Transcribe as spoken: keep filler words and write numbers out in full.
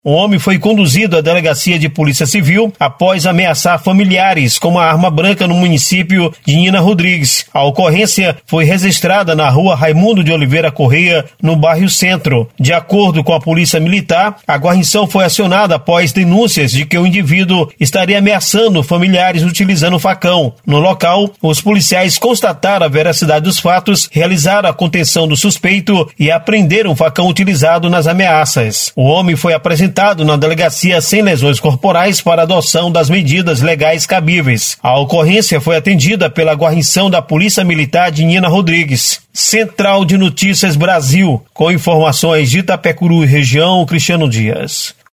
O homem foi conduzido à delegacia de polícia civil após ameaçar familiares com uma arma branca no município de Nina Rodrigues. A ocorrência foi registrada na rua Raimundo de Oliveira Correia, no bairro Centro. De acordo com a polícia militar, a guarnição foi acionada após denúncias de que o indivíduo estaria ameaçando familiares utilizando facão. No local, os policiais constataram a veracidade dos fatos, realizaram a contenção do suspeito e apreenderam o facão utilizado nas ameaças. O homem foi apresentado na delegacia sem lesões corporais para adoção das medidas legais cabíveis. A ocorrência foi atendida pela guarnição da Polícia Militar de Nina Rodrigues. Central de Notícias Brasil, com informações de Itapecuru e região, Cristiano Dias.